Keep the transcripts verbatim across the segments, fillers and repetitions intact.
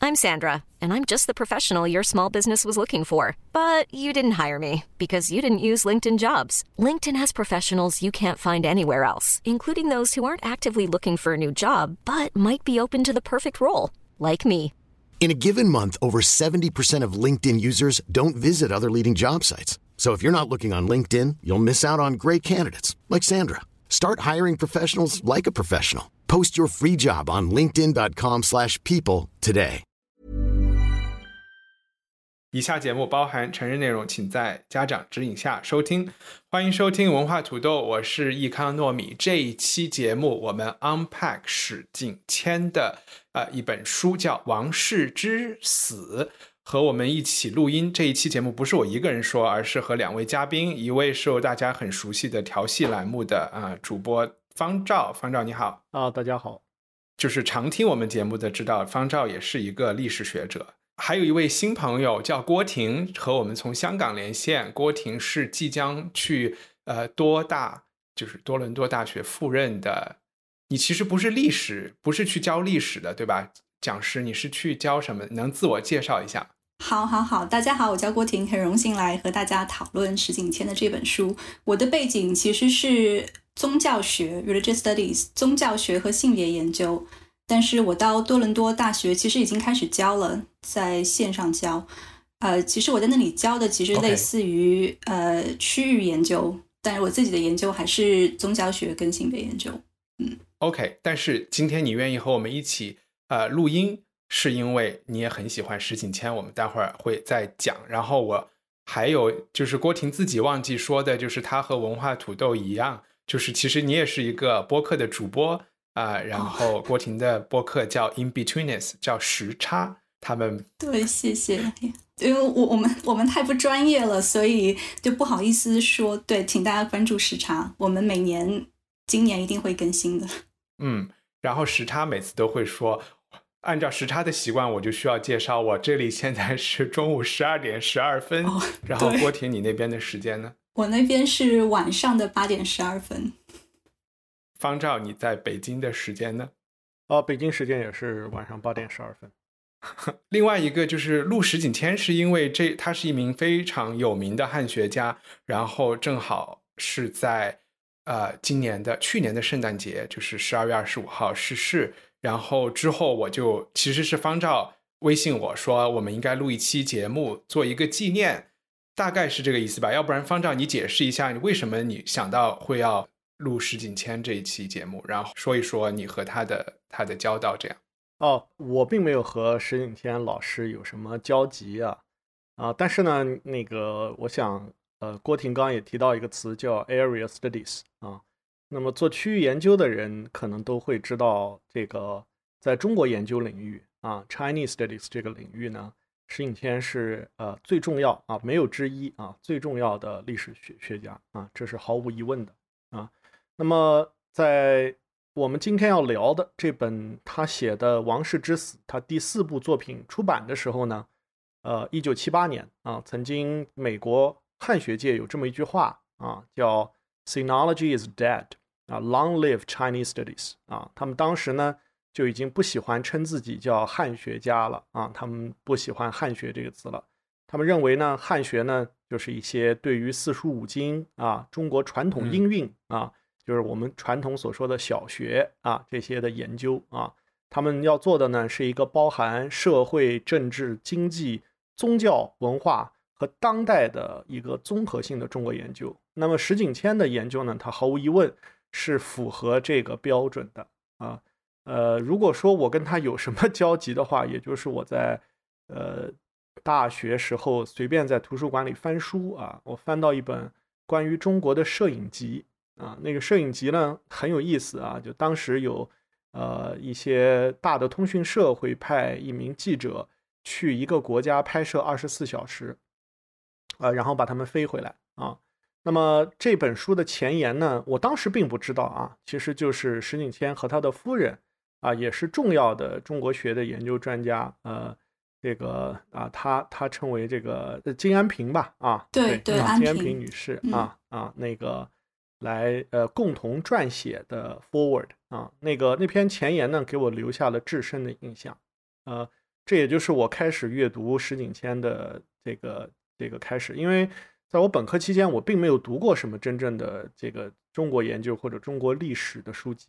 I'm Sandra, and I'm just the professional your small business was looking for. But you didn't hire me because you didn't use LinkedIn Jobs. LinkedIn has professionals you can't find anywhere else, including those who aren't actively looking for a new job, but might be open to the perfect role, like me. In a given month, over seventy percent of LinkedIn users don't visit other leading job sites. So if you're not looking on LinkedIn, you'll miss out on great candidates like Sandra. Start hiring professionals like a professional. Post your free job on linkedin dot com slash people today. 以下节目包含成人内容，请在家长指引下收听。欢迎收听文化土豆，我是易康糯米。这一期节目我们 unpack 史景谦的、呃、一本书叫《王室之死》，和我们一起录音。这一期节目不是我一个人说，而是和两位嘉宾，一位是大家很熟悉的调戏栏目的、呃、主播方照。方照你好。 啊，大家好。 就是常听我们节目的知道，方照也是一个历史学者。还有一位新朋友叫郭婷，和我们从香港连线。郭婷是即将去呃多大，就是多伦多大学赴任的。你其实不是历史，不是去教历史的，对吧？讲师，你是去教什么？能自我介绍一下？ 好好好，大家好，我叫郭婷，很荣幸来和大家讨论史景谦的这本书。我的背景其实是宗教学 （Religious Studies）， 宗教学和性别研究。但是我到多伦多大学其实已经开始教了，在线上教。呃，其实我在那里教的其实类似于、okay. 呃区域研究，但是我自己的研究还是宗教学跟性别研究。嗯 ，OK。但是今天你愿意和我们一起呃录音，是因为你也很喜欢史景谦，我们待会儿会再讲。然后我还有就是郭婷自己忘记说的，就是他和文化土豆一样，就是其实你也是一个播客的主播。啊，然后郭婷的播客叫 In Between Us， 叫时差。他们对，谢谢。因为我我们我们太不专业了，所以就不好意思说。对，请大家关注时差，我们每年今年一定会更新的。 嗯，然后时差每次都会说，按照时差的习惯，我就需要介绍我这里现在是中午十二点十二分。哦，然后郭婷，你那边的时间呢？ 我那边是晚上的八点十二分。 方照，你在北京的时间呢？ 哦，北京时间也是晚上八点十二分。 另外一个就是录史景谦，是因为这他是一名非常有名的汉学家，然后正好是在呃今年的去年的圣诞节，就是十二月二十五号逝世。然后之后我就其实是方照微信我说我们应该录一期节目做一个纪念，大概是这个意思吧。要不然方照你解释一下，你为什么你想到会要录史景谦这一期节目，然后说一说你和他的他的交道这样。 哦，我并没有和史景谦老师有什么交集啊，啊，但是呢，那个我想，呃，郭婷刚也提到一个词叫 area studies 啊，那么做区域研究的人可能都会知道，这个在中国研究领域啊 ，Chinese studies 这个领域呢，史景谦是呃最重要啊，没有之一啊，最重要的历史学学家啊，这是毫无疑问的啊。那么在我们今天要聊的这本他写的《王室之死》，他第四部作品出版的时候呢，呃，一九七八年啊，曾经美国汉学界有这么一句话啊，叫 Sinology is dead 啊 ，Long live Chinese studies 啊，他们当时呢就已经不喜欢称自己叫汉学家了啊，他们不喜欢汉学这个词了，他们认为呢，汉学呢就是一些对于四书五经啊，中国传统音韵啊。就是我们传统所说的小学啊，这些的研究啊，他们要做的呢是一个包含社会、政治、经济、宗教、文化和当代的一个综合性的中国研究。那么史景谦的研究呢，它毫无疑问是符合这个标准的啊。呃，如果说我跟他有什么交集的话，也就是我在呃大学时候随便在图书馆里翻书啊，我翻到一本关于中国的摄影集。啊，那个摄影集呢很有意思啊，就当时有呃一些大的通讯社会派一名记者去一个国家拍摄二十四小时，呃，然后把他们飞回来啊。那么这本书的前言呢，我当时并不知道啊，其实就是史景谦和他的夫人啊，也是重要的中国学的研究专家，呃，这个啊，他他称为这个金安平吧，啊， 对对， 对啊、金安平女士、嗯、啊啊那个。来呃共同撰写的 forward 啊，那个那篇前言呢，给我留下了至深的印象。呃， 这也就是我开始阅读石景谦的这个这个开始，因为在我本科期间，我并没有读过什么真正的这个中国研究或者中国历史的书籍。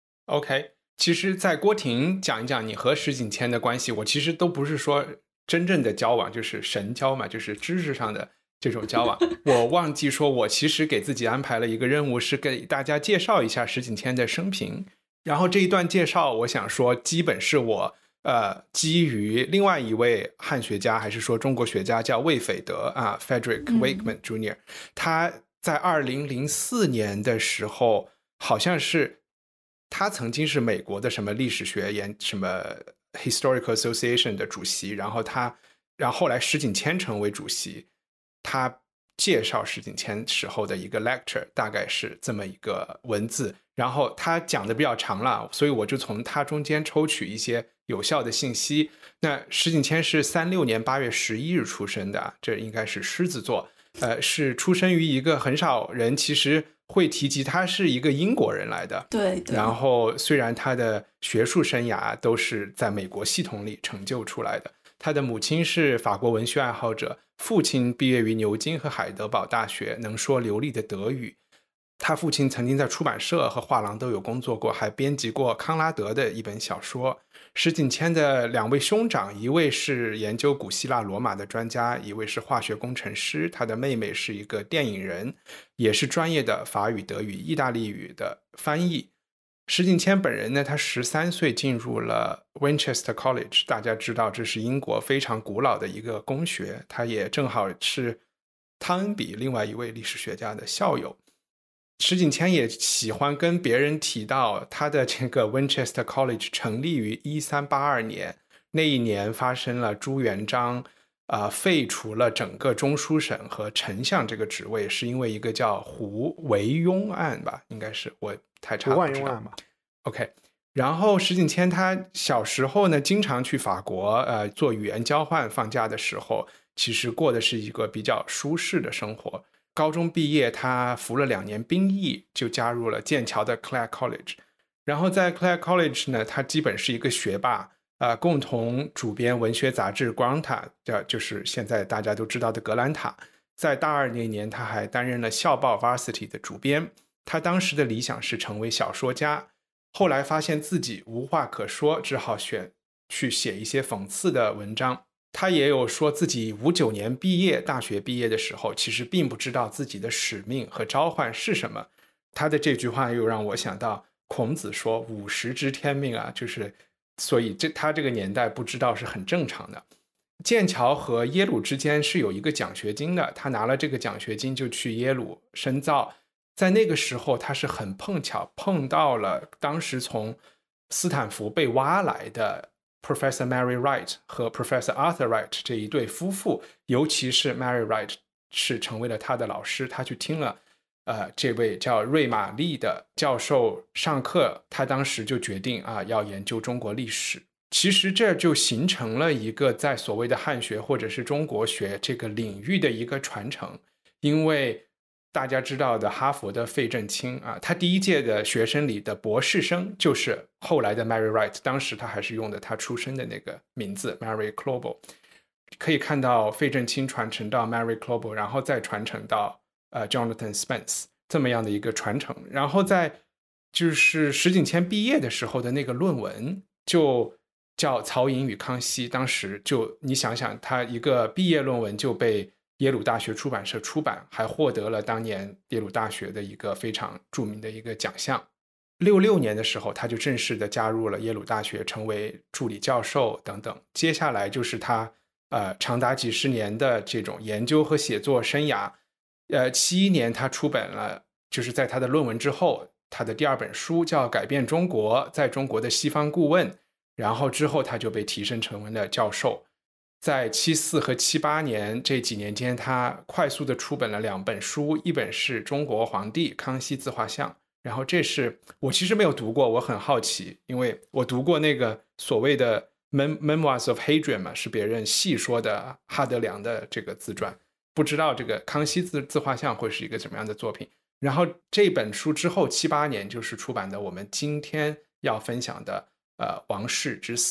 OK， 其实在郭婷讲一讲你和石景谦的关系，我其实都不是说真正的交往，就是神交嘛，就是知识上的这种交往。我忘记说，我其实给自己安排了一个任务，是给大家介绍一下石景谦的生平。然后这一段介绍，我想说，基本是我呃基于另外一位汉学家，还是说中国学家叫魏斐德啊 ，Frederick Wakeman Junior，、嗯、他在二零零四年的时候，好像是他曾经是美国的什么历史学研什么 Historical Association 的主席，然后他，然后后来石景谦成为主席。他介绍石景谦时候的一个 lecture 大概是这么一个文字，然后他讲的比较长了，所以我就从他中间抽取一些有效的信息。那石景谦是三六年八月十一日出生的，这应该是狮子座，呃，是出生于一个很少人其实会提及他是一个英国人来的， 对对。 然后虽然他的学术生涯都是在美国系统里成就出来的。他的母亲是法国文学爱好者，父亲毕业于牛津和海德堡大学，能说流利的德语。他父亲曾经在出版社和画廊都有工作过，还编辑过康拉德的一本小说。石景谦的两位兄长，一位是研究古希腊罗马的专家，一位是化学工程师。他的妹妹是一个电影人，也是专业的法语、德语、意大利语的翻译。石景谦本人呢，他十三岁进入了 Winchester College， 大家知道这是英国非常古老的一个公学，他也正好是汤恩比另外一位历史学家的校友。石景谦也喜欢跟别人提到他的这个 Winchester College 成立于一三八二年，那一年发生了朱元璋呃，废除了整个中书省和丞相这个职位，是因为一个叫胡惟庸案吧，应该是，我太差不知道吧。OK， 然后石景谦他小时候呢，经常去法国呃做语言交换，放假的时候其实过的是一个比较舒适的生活。高中毕业，他服了两年兵役，就加入了剑桥的 Clare College。然后在 Clare College 呢，他基本是一个学霸。呃，共同主编文学杂志《Granta》，就是现在大家都知道的格兰塔。在大二那年，他还担任了校报 Varsity 的主编。他当时的理想是成为小说家，后来发现自己无话可说，只好选去写一些讽刺的文章。他也有说自己五九年毕业，大学毕业的时候，其实并不知道自己的使命和召唤是什么。他的这句话又让我想到孔子说“五十知天命”啊，就是。所以这他这个年代不知道是很正常的。剑桥和耶鲁之间是有一个奖学金的，他拿了这个奖学金就去耶鲁深造。在那个时候他是很碰巧碰到了当时从斯坦福被挖来的 Professor Mary Wright 和 Professor Arthur Wright 这一对夫妇，尤其是 Mary Wright 是成为了他的老师，他去听了呃，这位叫瑞玛丽的教授上课，他当时就决定啊，要研究中国历史。其实这就形成了一个在所谓的汉学或者是中国学这个领域的一个传承。因为大家知道的哈佛的费正清啊，他第一届的学生里的博士生就是后来的 Mary Wright， 当时他还是用的他出生的那个名字 Mary Klobuchar。可以看到费正清传承到 Mary Klobuchar， 然后再传承到呃 Jonathan Spence 这么样的一个传承。然后在就是石景谦毕业的时候的那个论文就叫曹寅与康熙，当时就你想想他一个毕业论文就被耶鲁大学出版社出版，还获得了当年耶鲁大学的一个非常著名的一个奖项。六六年的时候他就正式的加入了耶鲁大学，成为助理教授等等。接下来就是他呃长达几十年的这种研究和写作生涯。呃，七一年他出版了，就是在他的论文之后，他的第二本书叫《改变中国：在中国的西方顾问》，然后之后他就被提升成为了教授。在七四和七八年这几年间，他快速的出版了两本书，一本是中国皇帝康熙自画像，然后这是我其实没有读过，我很好奇，因为我读过那个所谓的 Memoirs of Hadrian 嘛，是别人细说的哈德良的这个自传。不知道这个康熙 自, 自画像会是一个怎么样的作品。然后这本书之后七八年就是出版的我们今天要分享的呃王室之死，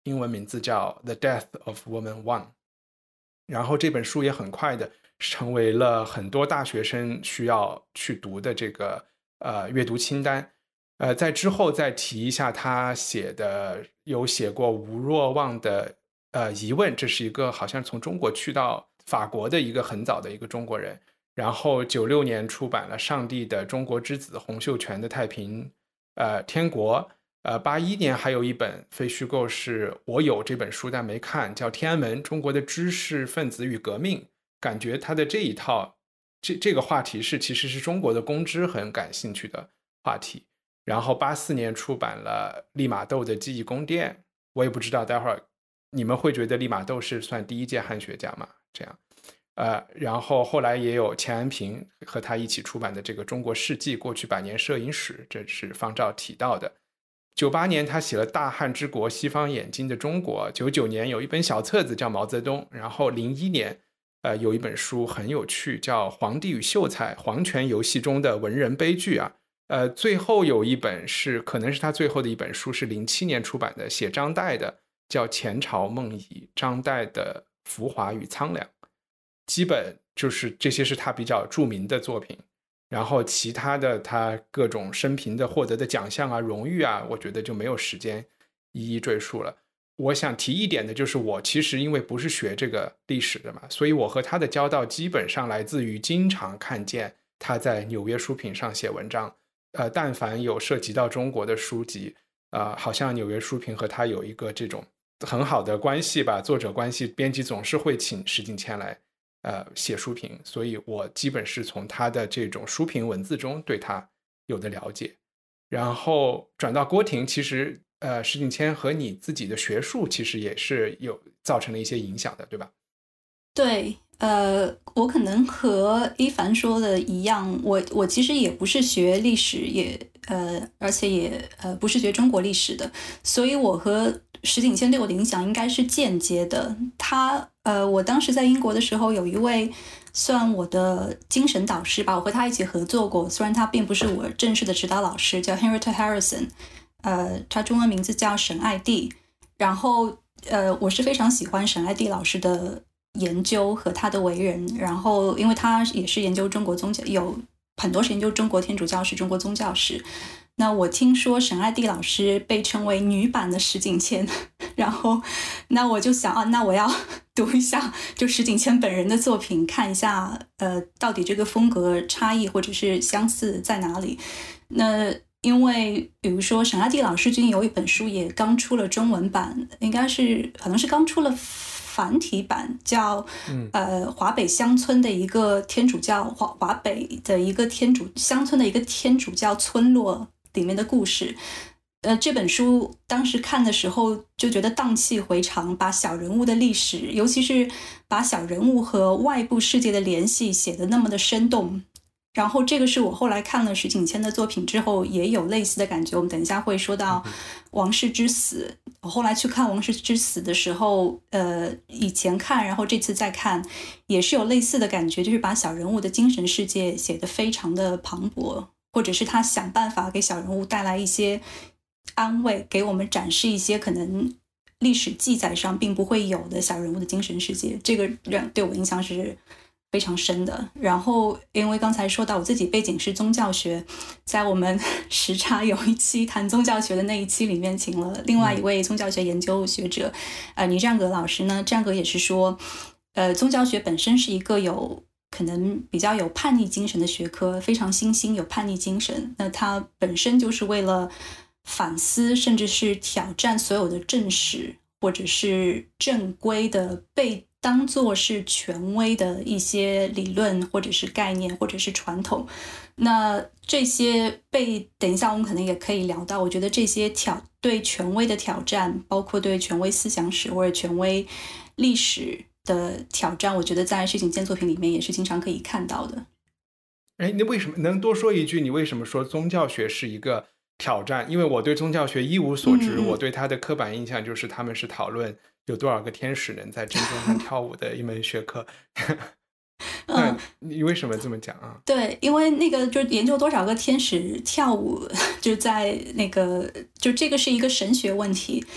英文名字叫 The Death of Woman One。 然后这本书也很快的成为了很多大学生需要去读的这个呃阅读清单。呃，在之后再提一下他写的，有写过吴若望的呃疑问，这是一个好像从中国去到法国的一个很早的一个中国人。然后九六年出版了上帝的中国之子，洪秀全的太平呃天国。呃，八一年还有一本非虚构，是我有这本书但没看，叫天安门中国的知识分子与革命。感觉他的这一套这这个话题是其实是中国的公知很感兴趣的话题。然后八四年出版了利玛窦的记忆宫殿，我也不知道待会儿你们会觉得利玛窦是算第一届汉学家吗？这样，呃，然后后来也有钱安平和他一起出版的这个中国世纪过去百年摄影史，这是方照提到的。九八年他写了大汉之国西方眼睛的中国，九九年有一本小册子叫毛泽东，然后零一年呃有一本书很有趣叫皇帝与秀才，皇权游戏中的文人悲剧啊。呃，最后有一本是可能是他最后的一本书，是零七年出版的，写张岱的，叫《前朝梦遗》，张岱的浮华与苍凉。基本就是这些是他比较著名的作品。然后其他的他各种生平的获得的奖项啊、荣誉啊，我觉得就没有时间一一赘述了。我想提一点的就是，我其实因为不是学这个历史的嘛，所以我和他的交道基本上来自于经常看见他在纽约书评上写文章。呃，但凡有涉及到中国的书籍，呃，好像纽约书评和他有一个这种很好的关系吧，作者关系，编辑总是会请石景谦来呃写书评，所以我基本是从他的这种书评文字中对他有的了解。然后转到郭婷，其实呃石景谦和你自己的学术其实也是有造成了一些影响的，对吧？ 对，呃，我可能和一凡说的一样，我我其实也不是学历史，也呃，而且也呃不是学中国历史的，所以我和石景谦对我的影响应该是间接的。他呃，我当时在英国的时候，有一位算我的精神导师吧，我和他一起合作过，虽然他并不是我正式的指导老师，叫 Henrietta Harrison， 呃，他中文名字叫沈爱蒂。然后呃，我是非常喜欢沈爱蒂老师的研究和他的为人，然后因为他也是研究中国宗教，有很多是研究中国天主教史、中国宗教史。那我听说沈爱蒂老师被称为女版的石景谦，然后那我就想啊，那我要读一下就石景谦本人的作品，看一下呃到底这个风格差异或者是相似在哪里。那因为比如说沈爱蒂老师最近有一本书也刚出了中文版，应该是可能是刚出了繁体版，叫呃华北乡村的一个天主教华华北的一个天主乡村的一个天主教村落里面的故事。呃，这本书当时看的时候就觉得荡气回肠，把小人物的历史，尤其是把小人物和外部世界的联系写得那么的生动。然后这个是我后来看了石景谦的作品之后也有类似的感觉，我们等一下会说到王室之死。我后来去看王室之死的时候，呃，以前看然后这次再看也是有类似的感觉，就是把小人物的精神世界写得非常的磅礴，或者是他想办法给小人物带来一些安慰，给我们展示一些可能历史记载上并不会有的小人物的精神世界，这个对我影响是非常深的。然后因为刚才说到我自己背景是宗教学，在我们时差有一期谈宗教学的那一期里面请了另外一位宗教学研究学者呃，倪占格老师呢，占格也是说呃，宗教学本身是一个有可能比较有叛逆精神的学科，非常新兴，有叛逆精神。那它本身就是为了反思甚至是挑战所有的正史或者是正规的被当作是权威的一些理论或者是概念或者是传统。那这些被等一下我们可能也可以聊到，我觉得这些挑对权威的挑战，包括对权威思想史或者权威历史的挑战，我觉得在石景谦作品里面也是经常可以看到的。 哎，那为什么能多说一句，你为什么说宗教学是一个挑战？因为我对宗教学一无所知，嗯、我对他的刻板印象就是他们是讨论有多少个天使能在真宗上跳舞的一门学科。那你为什么这么讲啊？ 对，因为那个就研究多少个天使跳舞，就在那个就这个是一个神学问题。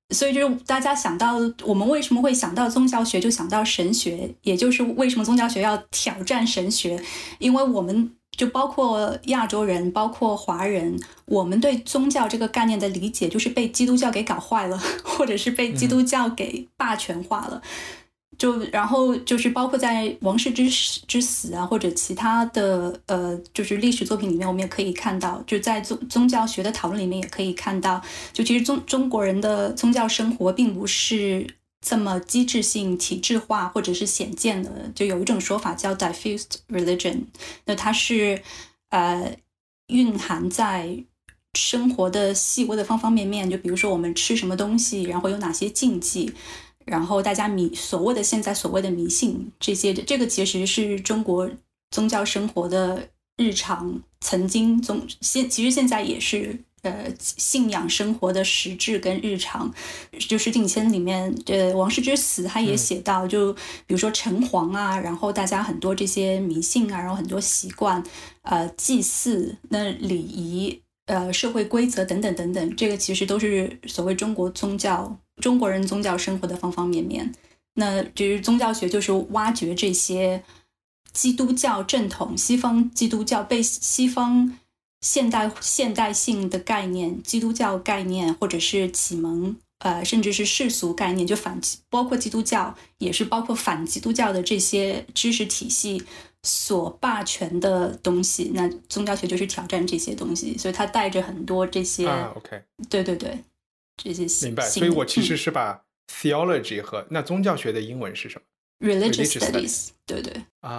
所以就是大家想到我们为什么会想到宗教学，就想到神学，也就是为什么宗教学要挑战神学，因为我们就包括亚洲人，包括华人，我们对宗教这个概念的理解就是被基督教给搞坏了，或者是被基督教给霸权化了。嗯，就然后就是包括在王室之之死啊，或者其他的呃，就是历史作品里面，我们也可以看到，就在宗宗教学的讨论里面也可以看到，就其实中中国人的宗教生活并不是这么机制性、体制化或者是显见的。就有一种说法叫 diffused religion， 那它是呃蕴含在生活的细微的方方面面，就比如说我们吃什么东西，然后有哪些禁忌。然后大家迷所谓的现在所谓的迷信这些，这个其实是中国宗教生活的日常，曾经宗现其实现在也是呃信仰生活的实质跟日常。就石景谦里面呃王室之死他也写到，就比如说城隍啊，然后大家很多这些迷信啊，然后很多习惯呃祭祀那礼仪呃社会规则等等等等，这个其实都是所谓中国宗教中国人宗教生活的方方面面。那就是宗教学就是挖掘这些基督教正统，西方基督教被西方现代现代性的概念，基督教概念或者是启蒙呃甚至是世俗概念，就反包括基督教也是包括反基督教的这些知识体系所霸权的东西，那宗教学就是挑战这些东西，所以它带着很多这些啊 OK 对对对这些明白。所以我其实是把 theology 和、嗯、那宗教学的英文是什么 religious studies 对对啊。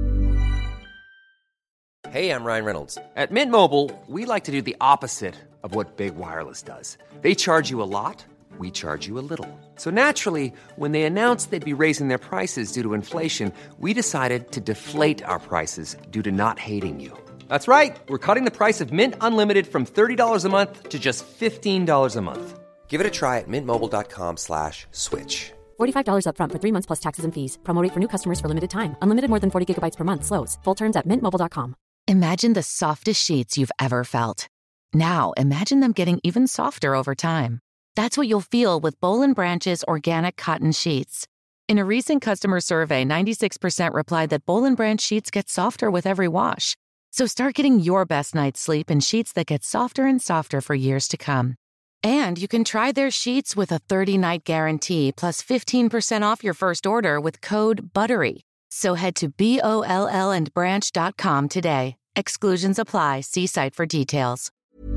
Hey, I'm Ryan Reynolds. At Mint Mobile, we like to do the opposite of what Big Wireless does. They charge you a lot, we charge you a little. So naturally, when they announced they'd be raising their prices due to inflation, we decided to deflate our prices due to not hating you. That's right. We're cutting the price of Mint Unlimited from thirty dollars a month to just fifteen dollars a month. Give it a try at mintmobile.com slash switch. forty-five dollars up front for three months plus taxes and fees. Promo rate for new customers for limited time. Unlimited more than forty gigabytes per month slows. Full terms at mint mobile dot com. Imagine the softest sheets you've ever felt. Now imagine them getting even softer over time. That's what you'll feel with Boll and Branch's organic cotton sheets. In a recent customer survey, ninety-six percent replied that Boll and Branch sheets get softer with every wash. So start getting your best night's sleep in sheets that get softer and softer for years to come. And you can try their sheets with a thirty-night guarantee plus fifteen percent off your first order with code BUTTERY. So head to B O L L and branch dot com today. Exclusions apply. See site for details.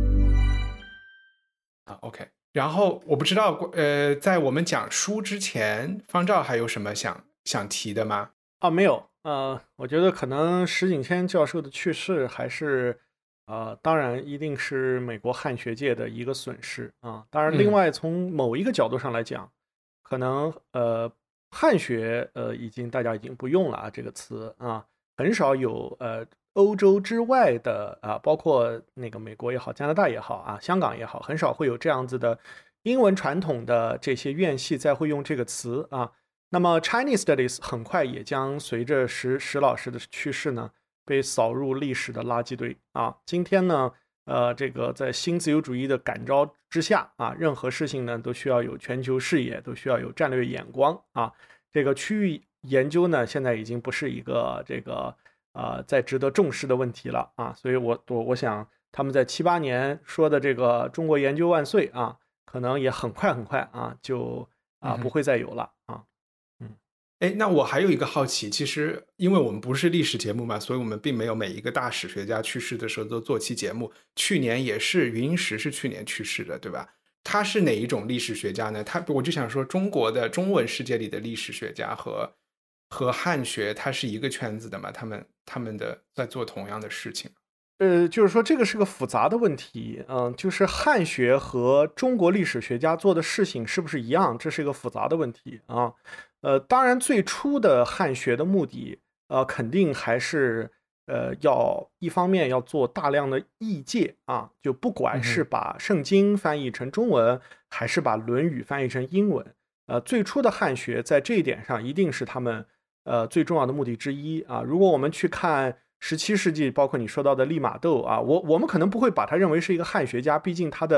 OK， 然后我不知道，呃，在我们讲书之前，方丈还有什么想想提的吗？ 啊，没有。呃，我觉得可能石景谦教授的去世还是，呃，当然一定是美国汉学界的一个损失啊。当然，另外从某一个角度上来讲，嗯、可能呃。汉学呃，已经大家已经不用了啊，这个词啊，很少有呃欧洲之外的啊，包括那个美国也好，加拿大也好啊，香港也好，很少会有这样子的英文传统的这些院系再会用这个词啊。那么 Chinese Studies 很快也将随着石石老师的去世呢，被扫入历史的垃圾堆啊。今天呢，呃，这个在新自由主义的感召之下啊，任何事情呢都需要有全球视野，都需要有战略眼光啊。这个区域研究呢，现在已经不是一个这个呃再值得重视的问题了啊。所以我我我想他们在七八年说的这个中国研究万岁啊，可能也很快很快啊就啊不会再有了啊。嗯， 哎，那我还有一个好奇，其实因为我们不是历史节目嘛，所以我们并没有每一个大史学家去世的时候都做期节目。去年也是余英时是去年去世的，对吧？他是哪一种历史学家呢？他我就想说，中国的中文世界里的历史学家和和汉学，他是一个圈子的嘛？他们他们的在做同样的事情。 呃，就是说这个是个复杂的问题，嗯、呃，就是汉学和中国历史学家做的事情是不是一样？这是一个复杂的问题啊。呃，当然最初的汉学的目的，呃，肯定还是呃要一方面要做大量的译介啊，就不管是把圣经翻译成中文，还是把论语翻译成英文，呃，最初的汉学在这一点上一定是他们呃最重要的目的之一啊。如果我们去看十七世纪，包括你说到的利玛窦啊，我我们可能不会把他认为是一个汉学家，毕竟他的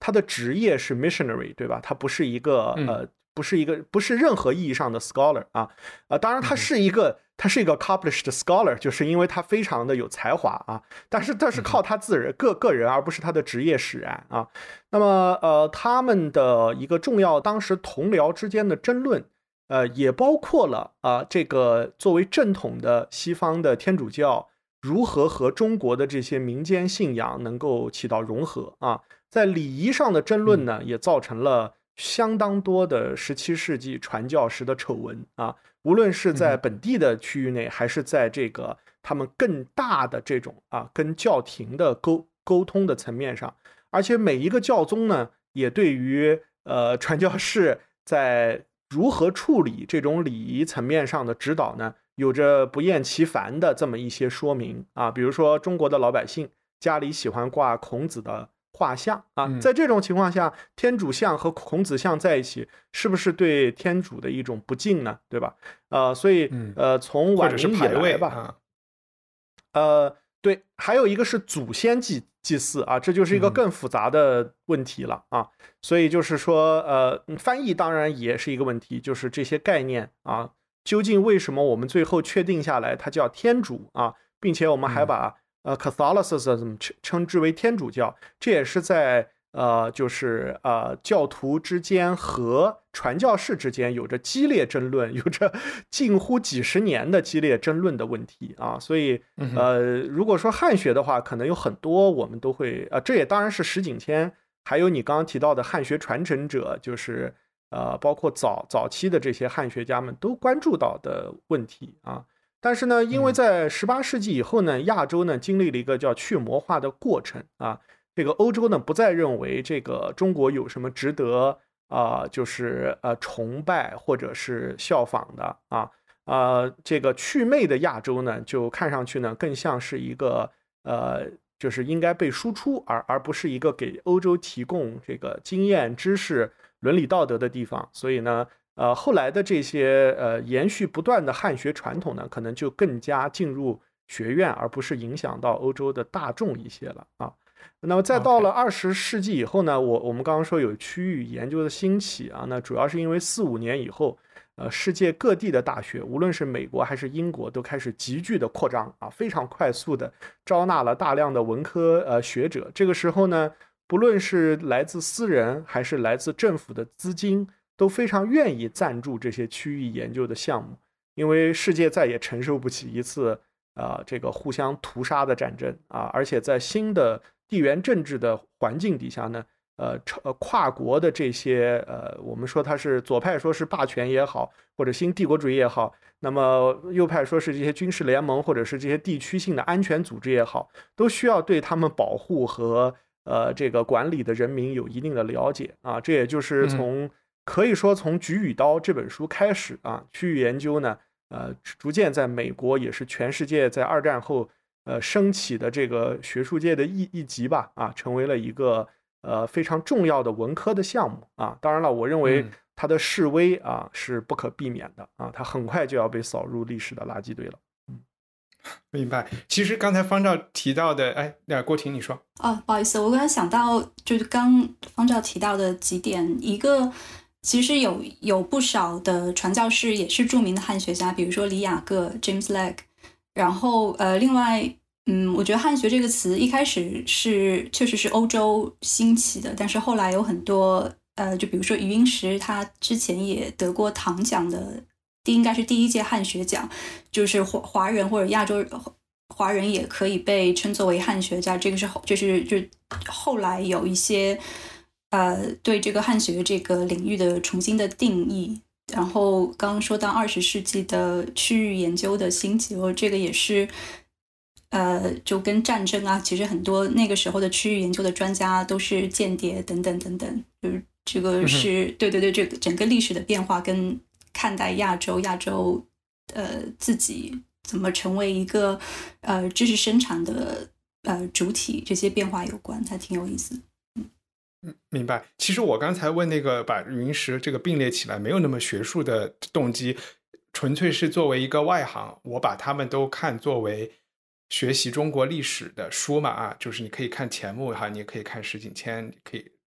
他的职业是 missionary， 对吧？他不是一个呃，不是一个不是任何意义上的 scholar 啊，呃，当然他是一个他是一个 accomplished scholar， 就是因为他非常的有才华啊，但是他是靠他自人个个人，而不是他的职业使然啊。那么呃，他们的一个重要当时同僚之间的争论，呃，也包括了啊、呃，这个作为正统的西方的天主教如何和中国的这些民间信仰能够起到融合啊。在礼仪上的争论呢，也造成了相当多的十七世纪传教士的丑闻啊，无论是在本地的区域内，还是在这个他们更大的这种啊跟教廷的沟沟通的层面上，而且每一个教宗呢，也对于呃传教士在如何处理这种礼仪层面上的指导呢，有着不厌其烦的这么一些说明啊，比如说中国的老百姓家里喜欢挂孔子的画像啊，在这种情况下，天主像和孔子像在一起，是不是对天主的一种不敬呢？对吧？呃，所以呃，从晚明以来吧，呃，对，还有一个是祖先祭祭祀啊，这就是一个更复杂的问题了啊。所以就是说，呃，翻译当然也是一个问题，就是这些概念啊，究竟为什么我们最后确定下来它叫天主啊，并且我们还把、嗯呃 Catholicism 称之为天主教，这也是在呃就是呃教徒之间和传教士之间有着激烈争论，有着近乎几十年的激烈争论的问题啊。所以呃如果说汉学的话，可能有很多我们都会呃这也当然是石景谦还有你刚刚提到的汉学传承者，就是呃包括早早期的这些汉学家们都关注到的问题啊。但是呢，因为在十八世纪以后呢，亚洲呢经历了一个叫去魔化的过程啊。这个欧洲呢不再认为这个中国有什么值得啊、呃，就是呃崇拜或者是效仿的啊。呃，这个祛魅的亚洲呢，就看上去呢更像是一个呃，就是应该被输出，而而不是一个给欧洲提供这个经验、知识、伦理道德的地方。所以呢。呃，后来的这些呃延续不断的汉学传统呢，可能就更加进入学院，而不是影响到欧洲的大众一些了啊。那么再到了二十世纪以后呢，我我们刚刚说有区域研究的兴起啊，那主要是因为四五年以后，呃，世界各地的大学，无论是美国还是英国，都开始急剧的扩张啊，非常快速的招纳了大量的文科呃学者。这个时候呢，不论是来自私人还是来自政府的资金，都非常愿意赞助这些区域研究的项目，因为世界再也承受不起一次啊、呃、这个互相屠杀的战争啊，而且在新的地缘政治的环境底下呢，呃跨国的这些呃我们说它是左派说是霸权也好，或者新帝国主义也好，那么右派说是这些军事联盟或者是这些地区性的安全组织也好，都需要对他们保护和呃这个管理的人民有一定的了解啊，这也就是从、嗯可以说从《菊与刀》这本书开始啊，区域研究呢，呃，逐渐在美国也是全世界在二战后呃升起的这个学术界的一一级吧，啊，成为了一个呃非常重要的文科的项目啊。当然了，我认为它的式微啊是不可避免的啊，它很快就要被扫入历史的垃圾堆了。嗯， 明白。其实刚才方照提到的，哎，那郭婷你说。 哦，不好意思，我刚才想到就是刚方照提到的几点，一个。其实有有不少的传教士也是著名的汉学家，比如说李雅各 James Legge。然后呃，另外，嗯，我觉得汉学这个词一开始是确实是欧洲兴起的，但是后来有很多呃，就比如说余英时，他之前也得过唐奖的，第应该是第一届汉学奖，就是华华人或者亚洲华人也可以被称作为汉学家，这个是后就是就后来有一些。呃，对这个汉学这个领域的重新的定义，然后刚刚说到二十世纪的区域研究的兴起，这个也是，呃，就跟战争啊，其实很多那个时候的区域研究的专家都是间谍等等等等，就是这个是、嗯、对对对，这个整个历史的变化跟看待亚洲亚洲呃自己怎么成为一个呃知识生产的呃主体这些变化有关，还挺有意思的。 嗯，明白。其实我刚才问那个把余英时这个并列起来，没有那么学术的动机，纯粹是作为一个外行，我把他们都看作为学习中国历史的书嘛啊，就是你可以看钱穆哈，你也可以看石景谦，可以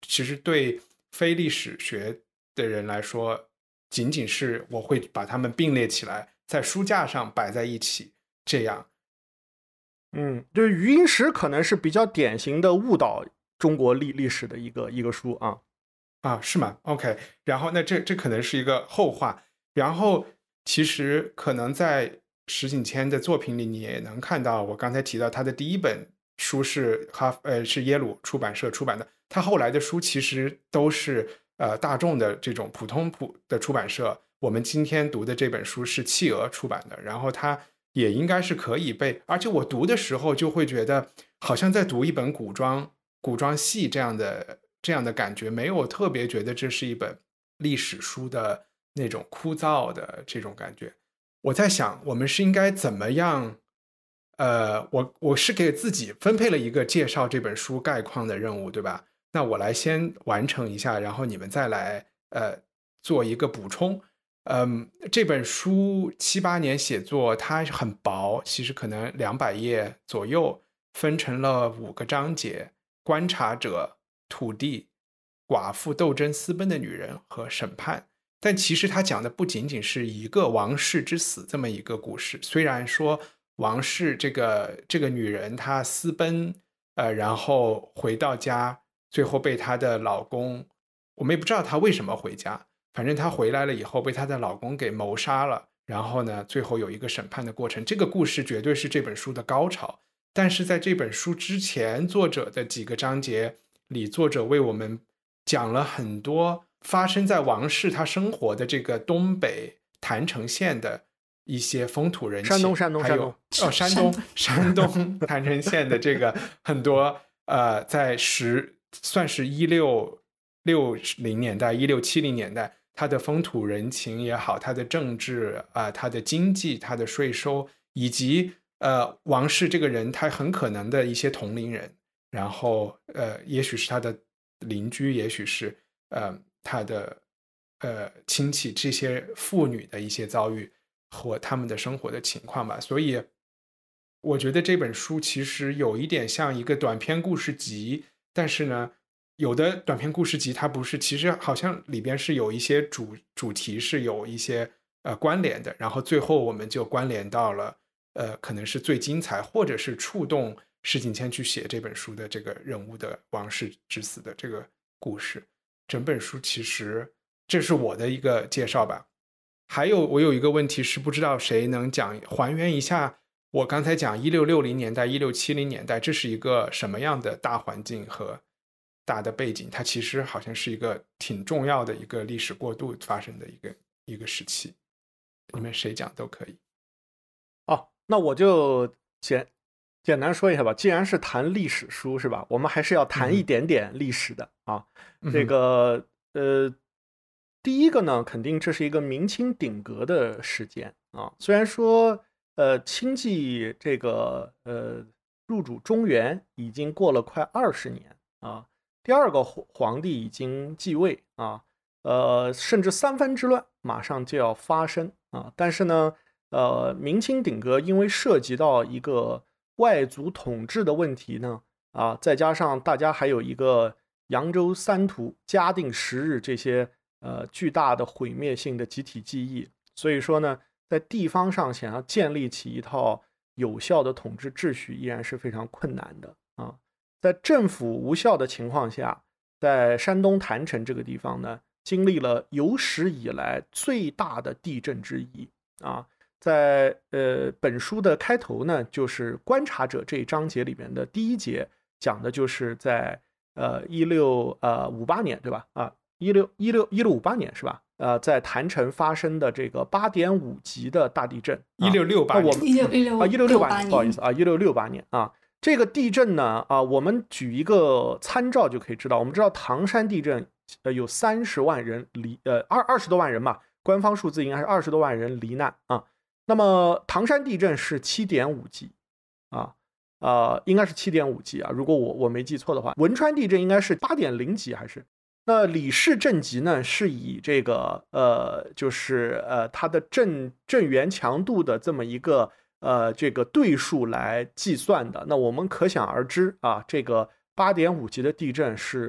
其实对非历史学的人来说，仅仅是我会把它们并列起来，在书架上摆在一起，这样。 嗯，就是余英时可能是比较典型的误导中国历历史的一个一个书啊。 啊，是吗 ？OK， 然后那这这可能是一个后话。然后其实可能在石景谦的作品里，你也能看到，我刚才提到他的第一本书是哈呃是耶鲁出版社出版的，他后来的书其实都是呃大众的这种普通普的出版社。我们今天读的这本书是企鹅出版的，然后它也应该是可以被，而且我读的时候就会觉得好像在读一本古装古装戏这样的。这样的感觉，没有特别觉得这是一本历史书的那种枯燥的这种感觉。我在想，我们是应该怎么样？呃，我我是给自己分配了一个介绍这本书概况的任务，对吧？那我来先完成一下，然后你们再来呃做一个补充。嗯，这本书七八年写作，它很薄，其实可能两百页左右，分成了五个章节：观察者、土地、寡妇斗争私奔的女人和审判。但其实他讲的不仅仅是一个王室之死这么一个故事，虽然说王室这个这个女人她私奔，呃，然后回到家，最后被她的老公，我们也不知道她为什么回家，反正她回来了以后被她的老公给谋杀了，然后呢，最后有一个审判的过程。这个故事绝对是这本书的高潮。但是在这本书之前，作者的几个章节里，作者为我们讲了很多发生在王室他生活的这个东北郯城县的一些风土人情， 山东山东还有哦山东山东郯城县的这个很多呃，在十算是一六六零年代一六七零年代，它的风土人情也好，它的政治啊、呃，它的经济，它的税收，以及呃王室这个人他很可能的一些同龄人，然后呃也许是他的邻居，也许是呃他的呃亲戚，这些妇女的一些遭遇和他们的生活的情况吧。所以我觉得这本书其实有一点像一个短篇故事集，但是呢有的短篇故事集它不是，其实好像里边是有一些主主题是有一些呃关联的，然后最后我们就关联到了呃可能是最精彩或者是触动石景谦去写这本书的这个人物的王室之死的这个故事。整本书其实这是我的一个介绍吧。还有我有一个问题是不知道谁能讲还原一下我刚才讲一六六零年代一六七零年代这是一个什么样的大环境和大的背景，它其实好像是一个挺重要的一个历史过渡发生的一个一个时期。你们谁讲都可以。 哦，那我就简简单说一下吧。既然是谈历史书是吧，我们还是要谈一点点历史的、嗯、啊。这个呃，第一个呢，肯定这是一个明清鼎革的时间啊。虽然说呃，清继这个呃入主中原已经过了快二十年啊，第二个皇帝已经继位啊，呃，甚至三藩之乱马上就要发生啊。但是呢，呃，明清鼎革因为涉及到一个外族统治的问题呢，啊，再加上大家还有一个扬州三屠、嘉定十日这些呃巨大的毁灭性的集体记忆，所以说呢，在地方上想要建立起一套有效的统治秩序依然是非常困难的啊。在政府无效的情况下，在山东郯城这个地方呢，经历了有史以来最大的地震之一啊。在呃本书的开头呢，就是观察者这一章节里面的第一节，讲的就是在呃一六呃五八年对吧？啊，一六一六一六五八年是吧？呃，在郯城发生的这个八点五级的大地震， 一六六八年， 一六一六啊一六六八年，不好意思啊，一六六八年啊。这个地震呢，啊，我们举一个参照就可以知道。我们知道唐山地震，呃，有三十万人离，呃，二二十多万人嘛，官方数字应该是二十多万人罹难啊。那么唐山地震是七点五级，啊，呃，应该是七点五级啊，如果我我没记错的话。汶川地震应该是八点零级还是？那李氏震级呢，是以这个呃，就是呃，它的震震源强度的这么一个。呃，这个对数来计算的，那我们可想而知啊，这个八点五级的地震是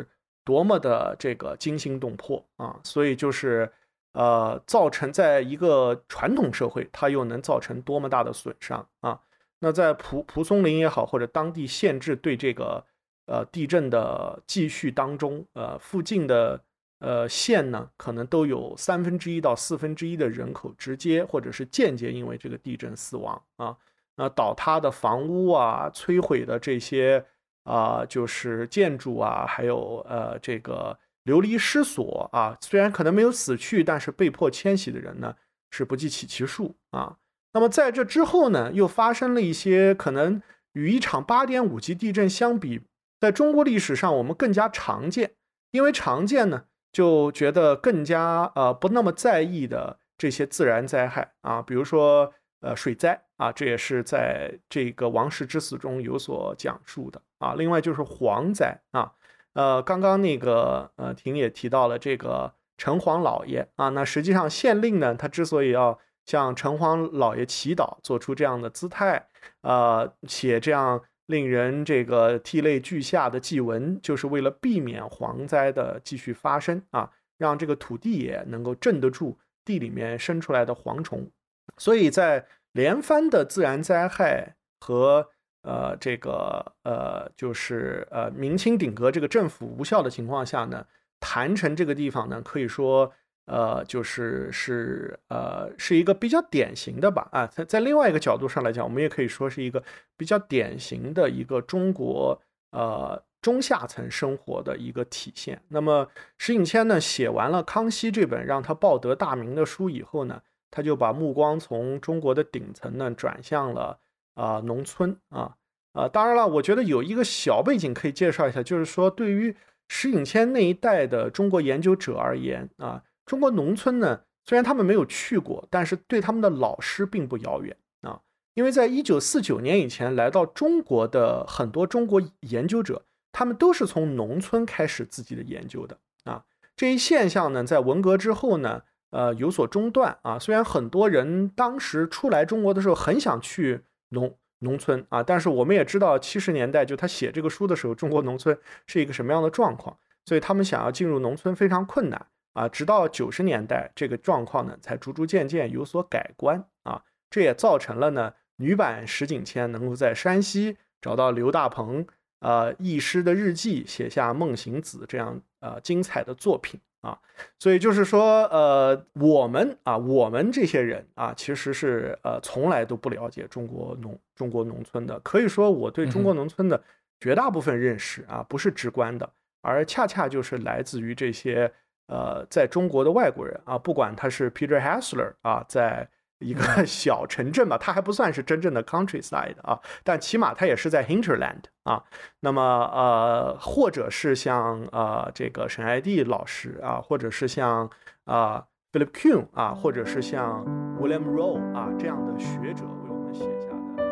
多么的这个惊心动魄啊！所以就是呃，造成在一个传统社会，它又能造成多么大的损伤啊！那在蒲蒲松龄也好，或者当地县志对这个呃地震的记叙当中，呃，附近的呃县呢，可能都有三分之一到四分之一的人口直接或者是间接因为这个地震死亡啊。那倒塌的房屋啊，摧毁的这些啊、呃，就是建筑啊，还有呃这个流离失所啊，虽然可能没有死去，但是被迫迁徙的人呢是不计其其数啊。那么在这之后呢，又发生了一些可能与一场 八点五 级地震相比，在中国历史上我们更加常见，因为常见呢，就觉得更加呃不那么在意的这些自然灾害啊，比如说呃水灾啊，这也是在这个王室之死中有所讲述的啊。另外就是蝗灾啊，呃，刚刚那个呃婷也提到了这个城隍老爷啊，那实际上县令呢，他之所以要向城隍老爷祈祷，做出这样的姿态，呃，写这样令人这个涕泪俱下的祭文，就是为了避免蝗灾的继续发生啊，让这个土地也能够镇得住地里面生出来的蝗虫。所以在连番的自然灾害和呃这个呃就是呃明清顶革这个政府无效的情况下呢，郯城这个地方呢，可以说呃就是是呃是一个比较典型的吧啊，在在另外一个角度上来讲，我们也可以说是一个比较典型的一个中国呃中下层生活的一个体现。那么石景谦呢写完了康熙这本让他报得大名的书以后呢，他就把目光从中国的顶层呢转向了啊、呃、农村啊啊、呃，当然了，我觉得有一个小背景可以介绍一下，就是说对于石景谦那一代的中国研究者而言啊，中国农村呢虽然他们没有去过，但是对他们的老师并不遥远啊，因为在一九四九年以前来到中国的很多中国研究者，他们都是从农村开始自己的研究的啊。这一现象呢，在文革之后呢。呃，有所中断啊。虽然很多人当时出来中国的时候很想去农农村啊，但是我们也知道七十年代就他写这个书的时候，中国农村是一个什么样的状况，所以他们想要进入农村非常困难啊。直到九十年代，这个状况呢才逐逐渐渐有所改观啊。这也造成了呢女版石景谦能够在山西找到刘大鹏呃忆师的日记，写下《梦行子》这样呃精彩的作品。啊，所以就是说，呃，我们啊，我们这些人啊，其实是呃，从来都不了解中国农中国农村的。可以说，我对中国农村的绝大部分认识啊，不是直观的，而恰恰就是来自于这些呃，在中国的外国人啊，不管他是 Peter Hessler 啊，在一个小城镇吧，他还不算是真正的 countryside 啊，但起码他也是在 hinterland 啊。那么呃，或者是像呃这个沈爱弟老师啊，或者是像啊、呃、Philip Kuhn 啊，或者是像 William Rowe 啊这样的学者为我们写下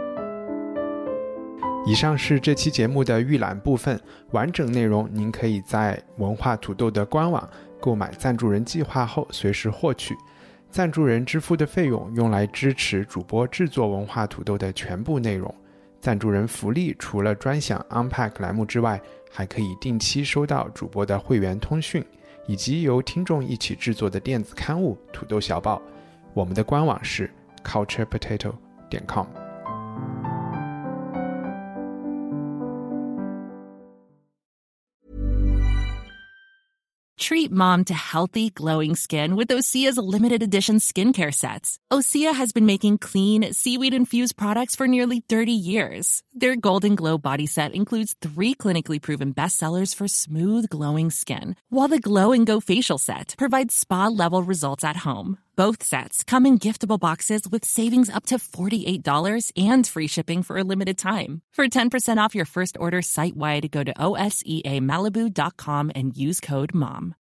的。 以上是这期节目的预览部分，完整内容您可以在文化土豆的官网购买赞助人计划后随时获取。赞助人支付的费用用来支持主播制作文化土豆的全部内容。赞助人福利除了专享 Unpack 栏目之外，还可以定期收到主播的会员通讯，以及由听众一起制作的电子刊物土豆小报。我们的官网是 culture potato 点 com。 Treat mom to healthy, glowing skin with Osea's limited edition skincare sets. Osea has been making clean, seaweed-infused products for nearly thirty years. Their Golden Glow body set includes three clinically proven bestsellers for smooth, glowing skin, while the Glow and Go facial set provides spa-level results at home. Both sets come in giftable boxes with savings up to forty-eight dollars and free shipping for a limited time. For ten percent off your first order site-wide, go to O S E A Malibu dot com and use code MOM.